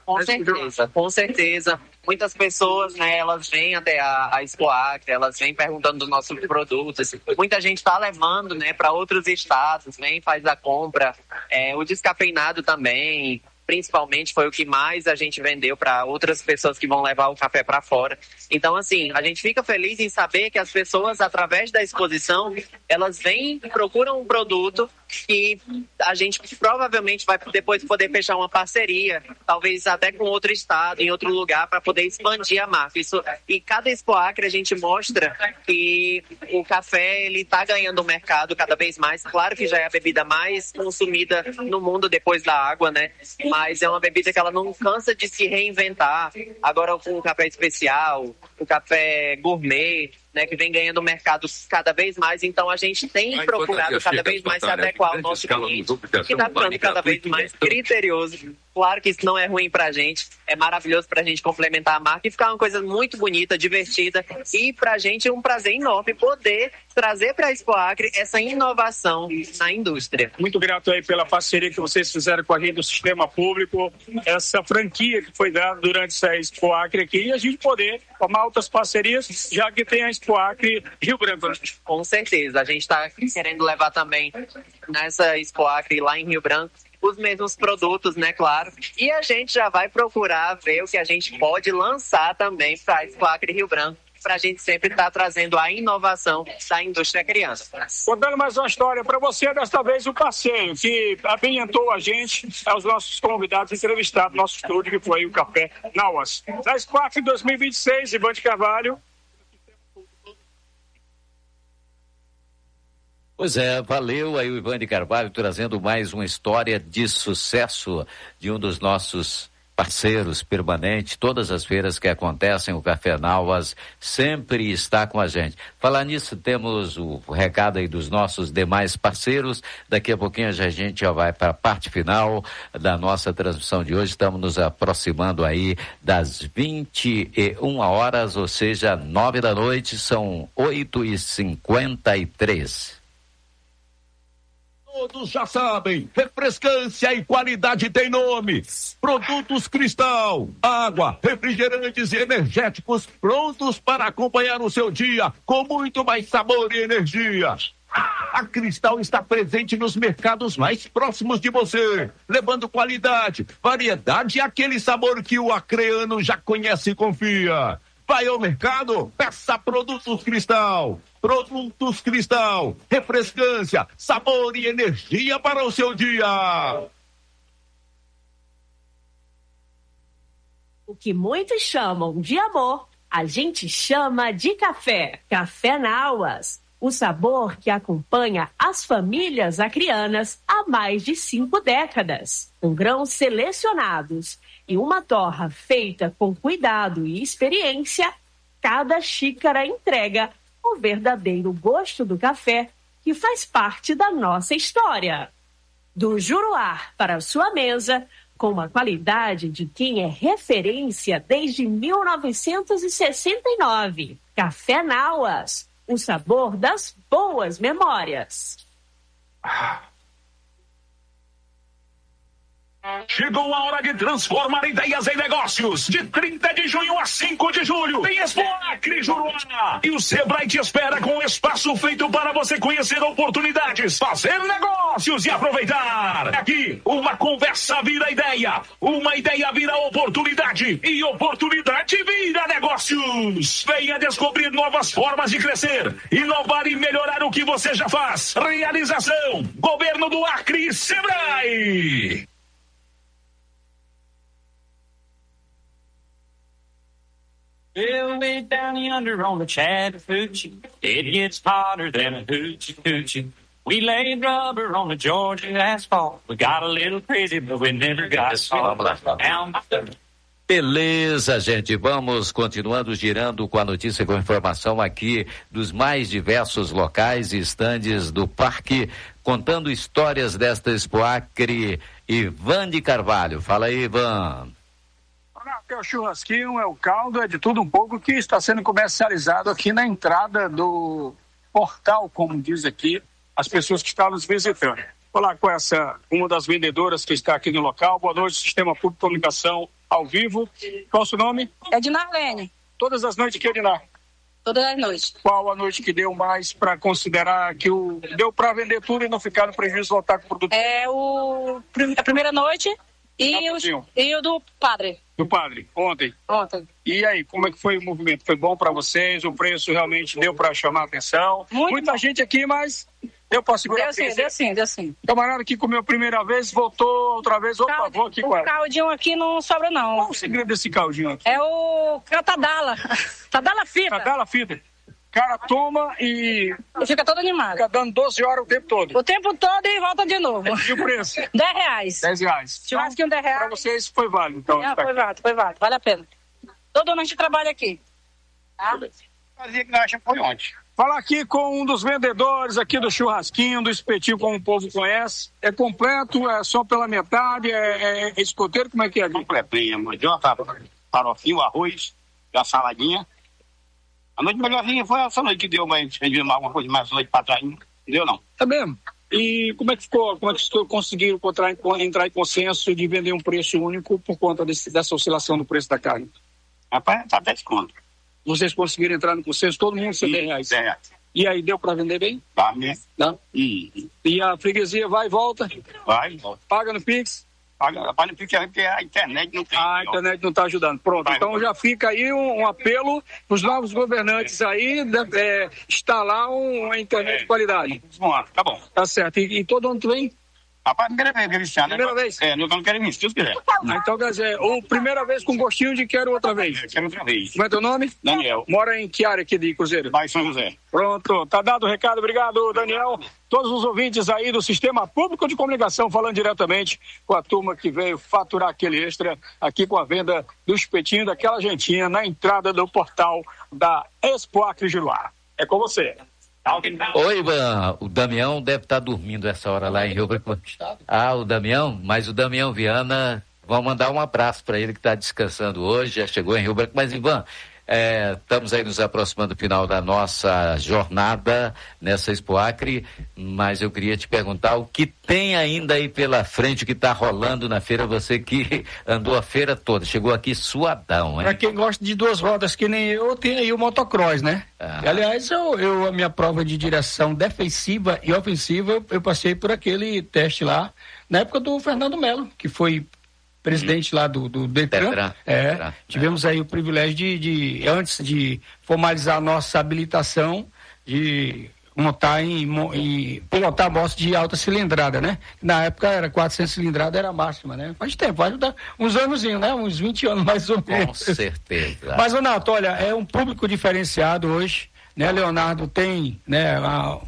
Com certeza. Muitas pessoas, né, elas vêm até a Expo Acre, elas vêm perguntando dos nossos produtos. Muita gente está levando, né, para outros estados, vem, faz a compra. O descafeinado também, principalmente, foi o que mais a gente vendeu para outras pessoas que vão levar o café para fora. Então, assim, a gente fica feliz em saber que as pessoas, através da exposição, elas vêm, procuram um produto que a gente provavelmente vai depois poder fechar uma parceria, talvez até com outro estado, em outro lugar, para poder expandir a marca. E cada Expo Acre a gente mostra que o café ele está ganhando o mercado cada vez mais. Claro que já é a bebida mais consumida no mundo depois da água, né? Mas é uma bebida que ela não cansa de se reinventar. Agora com o café especial, o café gourmet, né, que vem ganhando o mercado cada vez mais. Então a gente tem procurado cada vez mais se adequar ao nosso cliente, que está ficando cada vez mais criterioso. Claro que isso não é ruim pra gente, é maravilhoso pra gente complementar a marca e ficar uma coisa muito bonita, divertida, e pra gente é um prazer enorme poder trazer pra Expo Acre essa inovação na indústria. Muito grato aí pela parceria que vocês fizeram com a gente do Sistema Público, essa franquia que foi dada durante essa Expo Acre aqui, e a gente poder formar outras parcerias, já que tem a Expo Acre Rio Branco. Com certeza, a gente está querendo levar também nessa Expo Acre lá em Rio Branco os mesmos produtos, né, claro. E a gente já vai procurar ver o que a gente pode lançar também para a Expo Acre Rio Branco, para a gente sempre estar trazendo a inovação da indústria criança. Contando mais uma história para você, desta vez o passeio que ambientou a gente, aos nossos convidados entrevistados no nosso estúdio, que foi o Café Nauas. Na Expo Acre 2026, Ivan de Carvalho. Pois é, valeu aí o Ivan de Carvalho trazendo mais uma história de sucesso de um dos nossos parceiros permanentes. Todas as feiras que acontecem, o Café Nauas sempre está com a gente. Falar nisso, temos o recado aí dos nossos demais parceiros. Daqui a pouquinho a gente já vai para a parte final da nossa transmissão de hoje. Estamos nos aproximando aí das 21 horas, ou seja, 9 da noite, são 8h53. Todos já sabem, refrescância e qualidade tem nome. Produtos Cristal, água, refrigerantes e energéticos prontos para acompanhar o seu dia com muito mais sabor e energia. A Cristal está presente nos mercados mais próximos de você, levando qualidade, variedade e aquele sabor que o acreano já conhece e confia. Vai ao mercado, peça Produtos Cristal. Produtos Cristal, refrescância, sabor e energia para o seu dia. O que muitos chamam de amor, a gente chama de café. Café Nauas, o sabor que acompanha as famílias acreanas há mais de 5 décadas. Com grãos selecionados e uma torra feita com cuidado e experiência, cada xícara entrega o verdadeiro gosto do café que faz parte da nossa história. Do Juruá para a sua mesa, com a qualidade de quem é referência desde 1969. Café Nauas, o sabor das boas memórias. Chegou a hora de transformar ideias em negócios. De 30 de junho a 5 de julho, tem Expo Acre Juruá. E o Sebrae te espera com um espaço feito para você conhecer oportunidades, fazer negócios e aproveitar. Aqui, uma conversa vira ideia, uma ideia vira oportunidade e oportunidade vira negócios. Venha descobrir novas formas de crescer, inovar e melhorar o que você já faz. Realização: Governo do Acre e Sebrae. Well, way down yonder on the Chattahoochee, it gets hotter than a hoochie coochie. We laid rubber on the Georgia asphalt. We got a little crazy, but we never got caught. Beleza, gente, vamos continuando girando com a notícia, com a informação aqui dos mais diversos locais e estandes do parque, contando histórias desta Expo Acre. Ivan de Carvalho, fala aí, Ivan. É o churrasquinho, é o caldo, é de tudo um pouco que está sendo comercializado aqui na entrada do portal, como diz aqui, as pessoas que estão nos visitando. Vou lá com uma das vendedoras que está aqui no local. Boa noite, Sistema Público de Comunicação ao vivo. Qual o seu nome? Ednar Lene. Todas as noites que Ednar? Todas as noites. Qual a noite que deu mais para considerar que deu para vender tudo e não ficar no prejuízo de voltar com o produto? É a primeira noite e o do padre. Do padre, ontem. E aí, como é que foi o movimento? Foi bom para vocês? O preço realmente deu para chamar a atenção? Muita gente aqui, mas deu para segurar a crise? Deu sim. Camarada que comeu a primeira vez, voltou outra vez, opa, vou aqui com ela. O caldinho aqui não sobra não. Qual o segredo desse caldinho aqui? É o Tadala. Tadala fita. Tadala fita. Cara, toma e fica todo animado. Fica dando 12 horas o tempo todo. O tempo todo e volta de novo. E o preço? R$10. R$10. Churrasquinho R$10. Para vocês foi válido, então. Foi válido. Vale a pena. Todo ano a gente trabalha aqui. Tá? Fazia que nós achamos foi ontem. Falar aqui com um dos vendedores aqui do churrasquinho, do espetinho, como o povo conhece. É completo, é só pela metade, é escoteiro, como é que é? Completinha, mandioca, farofinho, arroz, a saladinha. A noite melhorzinha foi essa noite que deu, mas a gente viu alguma coisa mais noite pra trás, não deu não. É mesmo? E como é que ficou? Como é que conseguiram entrar em consenso de vender um preço único por conta dessa oscilação do preço da carne? Rapaz, tá 10 conto. Vocês conseguiram entrar no consenso, todo mundo R$100? R$10. E aí, deu pra vender bem? Tá mesmo. Tá? E a freguesia vai e volta? Vai e volta. Paga no Pix? Paga no Pix porque a internet não tem. A internet não está ajudando. Pronto, então já fica aí um apelo para os novos governantes aí, instalar uma internet de qualidade. Tá bom. Tá certo. E todo ano tu vem? Rapaz, primeira vez que Primeira vez? No ano quero vir, se Deus quiser. Então, quer dizer, primeira vez com gostinho de quero outra vez. Quero outra vez. Como é teu nome? Daniel. Mora em que área aqui de Cruzeiro? Bairro São José. Pronto, tá dado o recado. Obrigado, Daniel. Todos os ouvintes aí do Sistema Público de Comunicação falando diretamente com a turma que veio faturar aquele extra aqui com a venda do espetinho daquela gentinha na entrada do portal da Expo Acre Juruá. É com você. Oi, Ivan, o Damião deve estar dormindo essa hora lá em Rio Branco. O Damião, mas o Damião Viana, vamos mandar um abraço para ele que está descansando hoje, já chegou em Rio Branco. Mas, Ivan, estamos aí nos aproximando do final da nossa jornada nessa Expo Acre, mas eu queria te perguntar o que tem ainda aí pela frente, o que está rolando na feira, você que andou a feira toda, chegou aqui suadão, hein? Para quem gosta de duas rodas que nem eu, tem aí o motocross, né? Aliás, a minha prova de direção defensiva e ofensiva, eu passei por aquele teste lá, na época do Fernando Melo, que foi presidente lá do Detran. Tivemos aí o privilégio de antes de formalizar a nossa habilitação, de montar pilotar motos de alta cilindrada, né? Na época era 400 cilindrada, era a máxima, né? Faz tempo, vai dar uns anozinhos, né? Uns 20 anos mais ou menos. Com certeza. Mas, Renato, olha, é um público diferenciado hoje, né? Leonardo tem, né,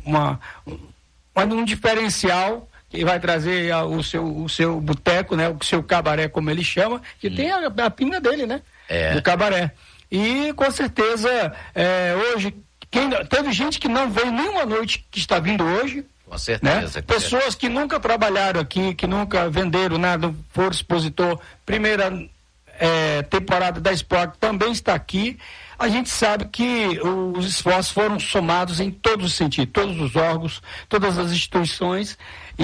um diferencial que vai trazer o seu boteco, né? O seu cabaré, como ele chama, que tem a pinga dele, né? Do cabaré. E, com certeza, hoje, teve gente que não veio nenhuma noite que está vindo hoje, Com certeza. Né? Pessoas que nunca trabalharam aqui, que nunca venderam nada, foram expositor, primeira temporada da Expoac também está aqui. A gente sabe que os esforços foram somados em todos os sentidos, todos os órgãos, todas as instituições,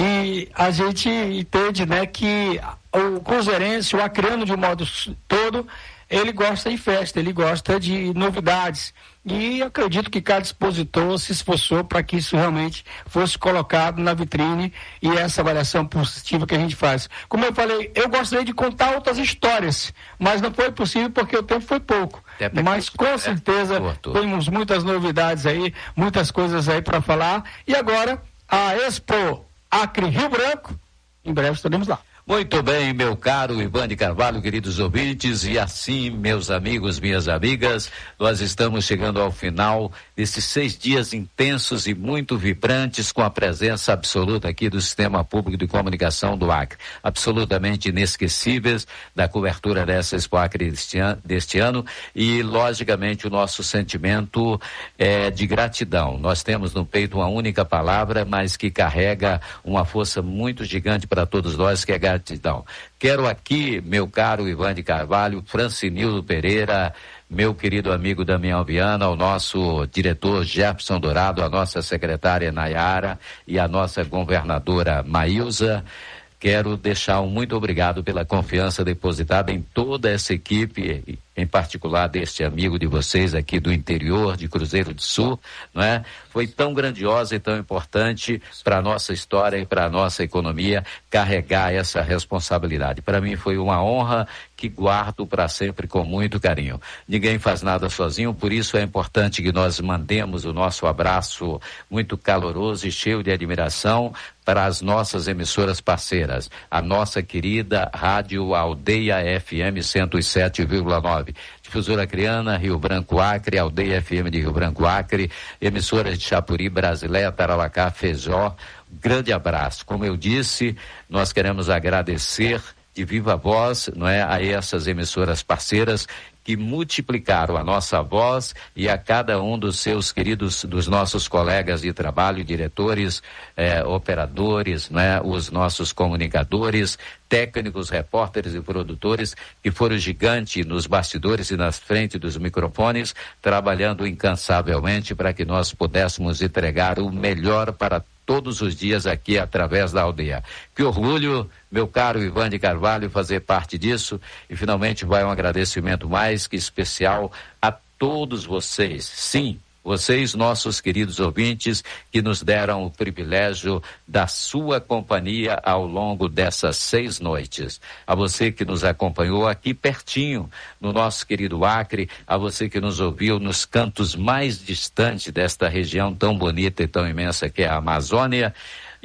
e a gente entende, né, que o cruzeirense, o acreano de um modo todo, ele gosta de festa, ele gosta de novidades. E eu acredito que cada expositor se esforçou para que isso realmente fosse colocado na vitrine e essa avaliação positiva que a gente faz. Como eu falei, eu gostaria de contar outras histórias, mas não foi possível porque o tempo foi pouco. Mas com certeza temos muitas novidades aí, muitas coisas aí para falar. E agora, a Expo Acre Rio Branco, em breve estaremos lá. Muito bem, meu caro Ivan de Carvalho, queridos ouvintes, e assim, meus amigos, minhas amigas, nós estamos chegando ao final desses 6 dias intensos e muito vibrantes, com a presença absoluta aqui do Sistema Público de Comunicação do Acre, absolutamente inesquecíveis da cobertura dessa Expo Acre deste ano, e logicamente o nosso sentimento é de gratidão. Nós temos no peito uma única palavra, mas que carrega uma força muito gigante para todos nós, que é gratidão. Quero aqui, meu caro Ivan de Carvalho, Francinildo Pereira, meu querido amigo Damião Viana, o nosso diretor Jefferson Dourado, a nossa secretária Nayara e a nossa governadora Maílza. Quero deixar um muito obrigado pela confiança depositada em toda essa equipe, em particular deste amigo de vocês aqui do interior de Cruzeiro do Sul, não é? Foi tão grandiosa e tão importante para a nossa história e para a nossa economia carregar essa responsabilidade. Para mim foi uma honra que guardo para sempre com muito carinho. Ninguém faz nada sozinho, por isso é importante que nós mandemos o nosso abraço muito caloroso e cheio de admiração para as nossas emissoras parceiras. A nossa querida Rádio Aldeia FM 107,9. Difusora Acreana, Rio Branco Acre, Aldeia FM de Rio Branco Acre, emissoras de Chapuri, Brasileia, Tarauacá, Feijó. Grande abraço. Como eu disse, nós queremos agradecer de viva voz, não é, a essas emissoras parceiras que multiplicaram a nossa voz e a cada um dos seus queridos, dos nossos colegas de trabalho, diretores, operadores, né, os nossos comunicadores, técnicos, repórteres e produtores que foram gigantes nos bastidores e nas frente dos microfones, trabalhando incansavelmente para que nós pudéssemos entregar o melhor para todos os dias aqui através da aldeia. Que orgulho, meu caro Ivan de Carvalho, fazer parte disso, e finalmente vai um agradecimento mais que especial a todos vocês. Sim, vocês, nossos queridos ouvintes, que nos deram o privilégio da sua companhia ao longo dessas 6 noites. A você que nos acompanhou aqui pertinho, no nosso querido Acre, a você que nos ouviu nos cantos mais distantes desta região tão bonita e tão imensa que é a Amazônia,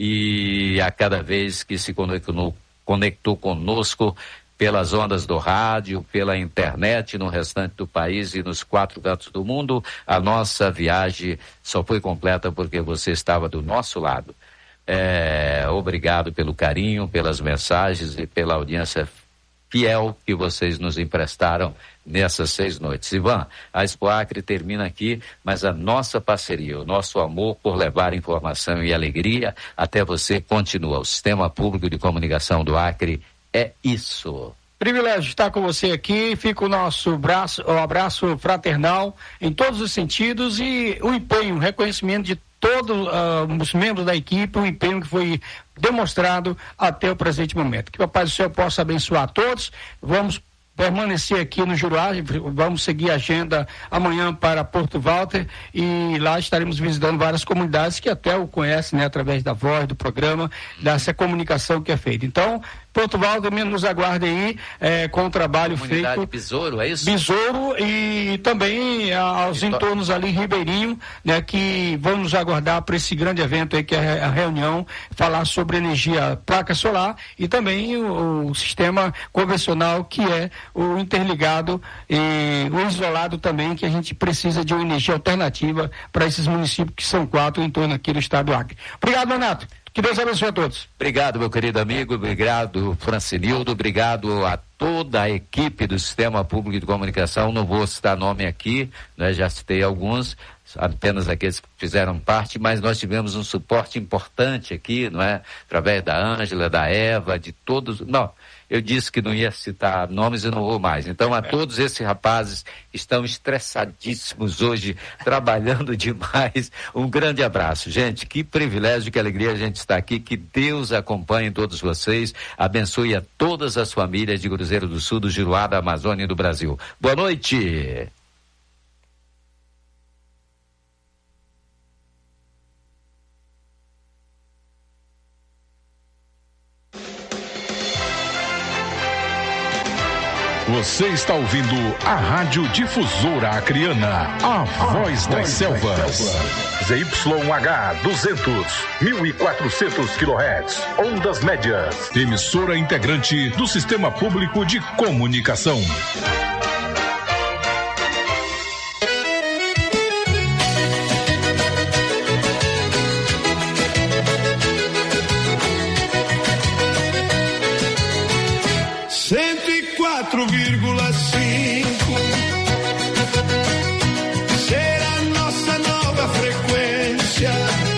e a cada vez que se conectou conosco pelas ondas do rádio, pela internet, no restante do país e nos 4 cantos do mundo, a nossa viagem só foi completa porque você estava do nosso lado. Obrigado pelo carinho, pelas mensagens e pela audiência fiel que vocês nos emprestaram nessas 6 noites. Ivan, a Expo Acre termina aqui, mas a nossa parceria, o nosso amor por levar informação e alegria até você continua. O Sistema Público de Comunicação do Acre é isso. Privilégio estar com você aqui, fica o nosso abraço fraternal em todos os sentidos e o empenho, o reconhecimento de todos os membros da equipe, o empenho que foi demonstrado até o presente momento. Que o Papai do Céu possa abençoar a todos. Vamos permanecer aqui no Juruá, vamos seguir a agenda amanhã para Porto Walter e lá estaremos visitando várias comunidades que até o conhecem, né, através da voz, do programa, dessa comunicação que é feita. Então, Porto Walter nos aguarde aí com o trabalho comunidade feito. Besouro, é isso? Besouro e também aos entornos ali, Ribeirinho, né, que vão nos aguardar para esse grande evento aí que é a reunião, falar sobre energia placa solar e também o sistema convencional que é o interligado e o isolado também, que a gente precisa de uma energia alternativa para esses municípios que são 4 em torno aqui do estado do Acre. Obrigado, Renato. Que Deus abençoe a todos. Obrigado, meu querido amigo, obrigado, Francinildo, obrigado a toda a equipe do Sistema Público de Comunicação, não vou citar nome aqui, né? Já citei alguns, apenas aqueles que fizeram parte, mas nós tivemos um suporte importante aqui, não é? Através da Ângela, da Eva, de todos. Não, eu disse que não ia citar nomes e não vou mais. Então, a todos esses rapazes estão estressadíssimos hoje, trabalhando demais. Um grande abraço. Gente, que privilégio, que alegria a gente estar aqui. Que Deus acompanhe todos vocês, abençoe a todas as famílias de Cruzeiro do Sul, do Juruá, da Amazônia e do Brasil. Boa noite. Você está ouvindo a Rádio Difusora Acreana, a voz das selvas. ZYH 200, 1400 kHz, ondas médias. Emissora integrante do Sistema Público de Comunicação. será nossa nova frequência.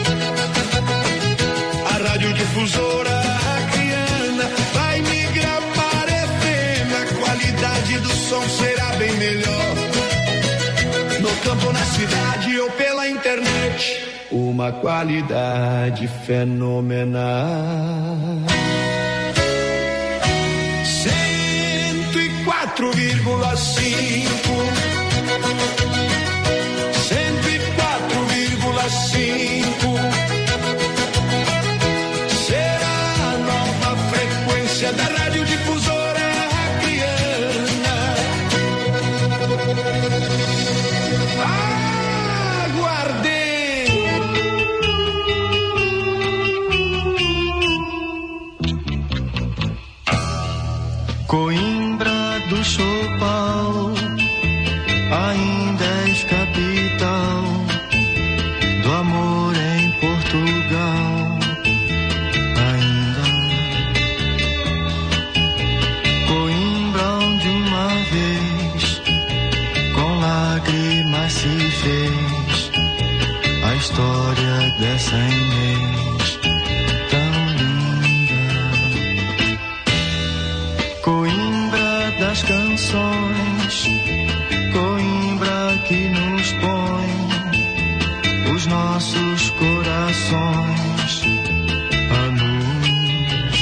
A radiodifusora acreana vai migrar para FM. A qualidade do som será bem melhor. No campo, na cidade ou pela internet, uma qualidade fenomenal. 104,5 será a nova frequência da radiodifusora acreana. Coimbra do Chopal ainda és capital do amor em Portugal. Ainda Coimbra, onde uma vez com lágrimas se fez a história dessa Inês tão linda. Coimbra das canções, Coimbra que nos põe os nossos corações a luz.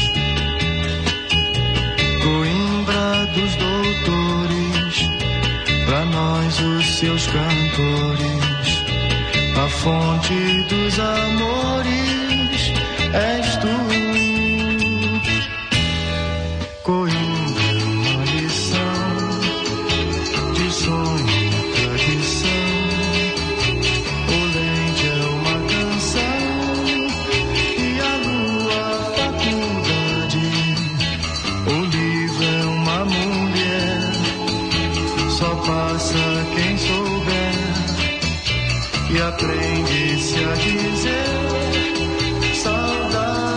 Coimbra dos doutores, pra nós os seus cantores, a fonte dos amores és tu. Coimbra, uma lição de sonho e tradição. O lente é uma canção e a lua faculdade. O livro é uma mulher, só passa quem souber e aprende-se a dizer saudade.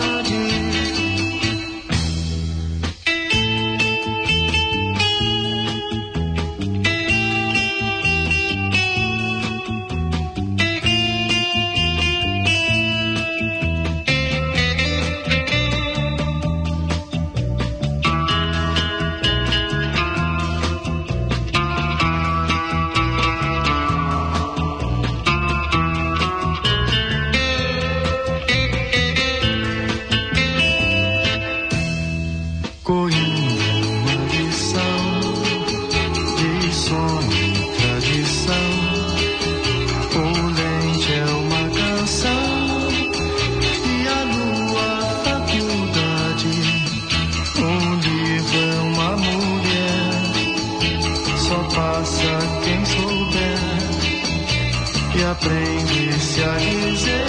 Aprende-se a dizer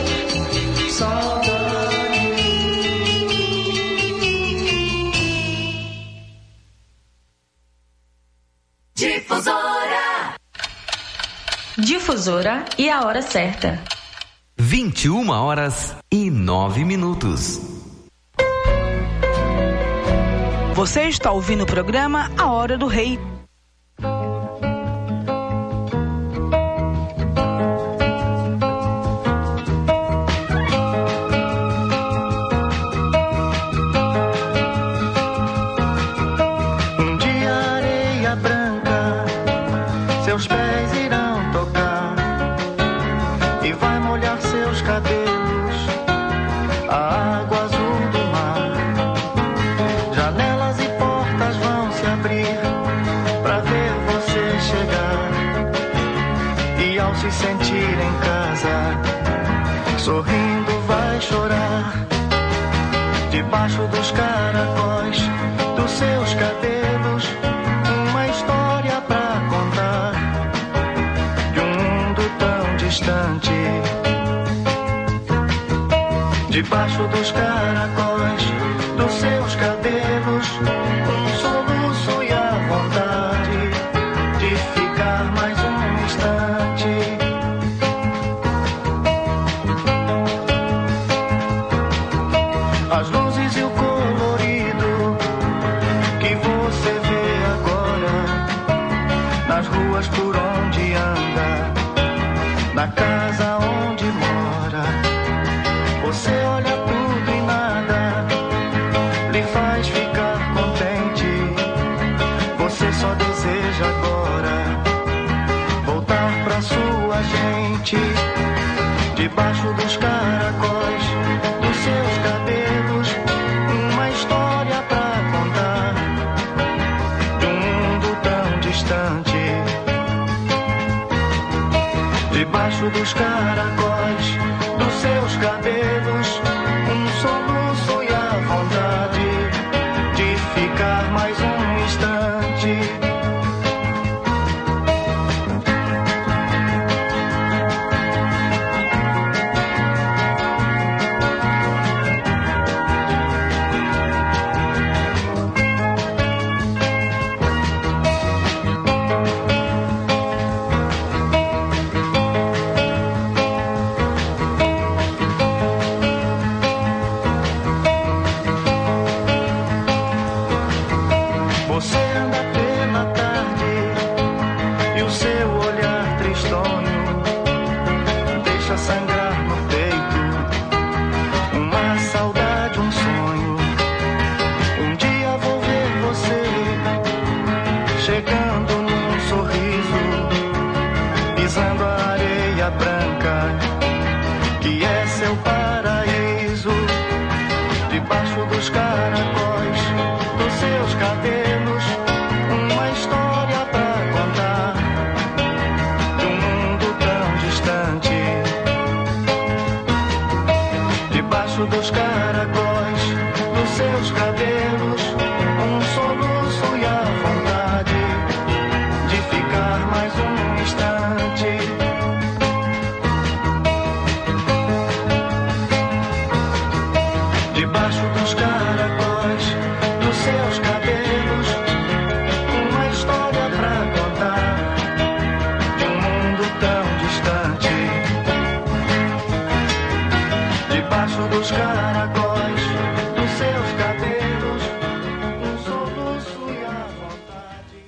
saudade. Difusora. Difusora e a hora certa. 21h09. Você está ouvindo o programa A Hora do Rei. Um dia areia branca, seus pés irão tocar e vai molhar seus cabelos, a água azul do mar. Janelas e portas vão se abrir pra ver você chegar, e ao se sentir em casa, sorrindo vai chorar. Debaixo dos caracóis dos seus cabelos, uma história pra contar de um mundo tão distante. Debaixo dos caracóis dos seus cabelos, um soluço e a vontade de ficar mais um instante. As luzes e o colorido que você vê agora nas ruas por onde anda, na casa onde mora. Você olha tudo e nada lhe faz ficar contente. Você só deseja agora voltar pra sua gente. Debaixo dos caracóis dos seus cabelos, uma história pra contar de um mundo tão distante. Debaixo dos caracóis dos seus cabelos, um soluço e a vontade de ficar mais um instante. Você anda pela tarde e o seu olhar tristonho deixa sangrar no peito uma saudade, um sonho. Um dia vou ver você chegando num sorriso, pisando a areia branca que é seu paraíso. Debaixo dos caracóis dos seus cabelos, uma história pra contar de um mundo tão distante. Debaixo dos caracóis dos seus cabelos, um soluço e a vontade de ficar mais um instante. Debaixo dos caracóis dos seus cabelos, uma história pra contar de um mundo tão distante. Debaixo dos caracóis dos seus cabelos, um soluço e a vontade.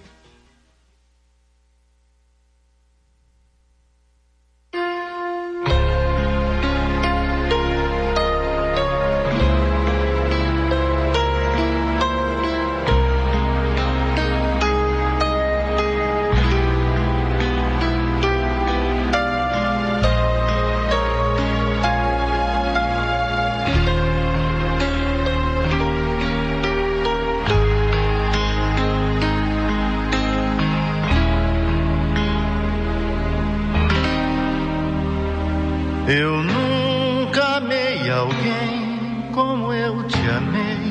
Eu nunca amei alguém como eu te amei,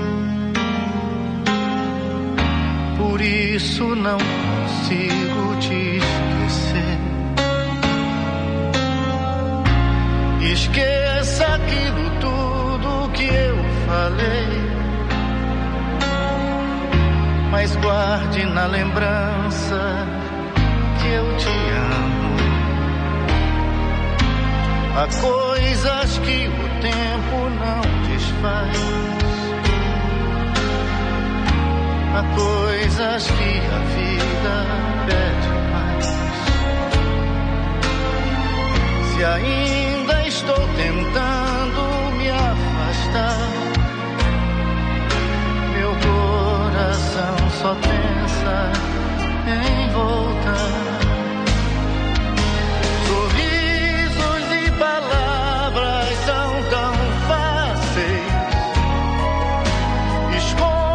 por isso não consigo te esquecer. Esqueça aquilo tudo que eu falei, mas guarde na lembrança que eu te amo. Há coisas que o tempo não desfaz, Há coisas que a vida pede mais. Se ainda estou tentando me afastar, meu coração só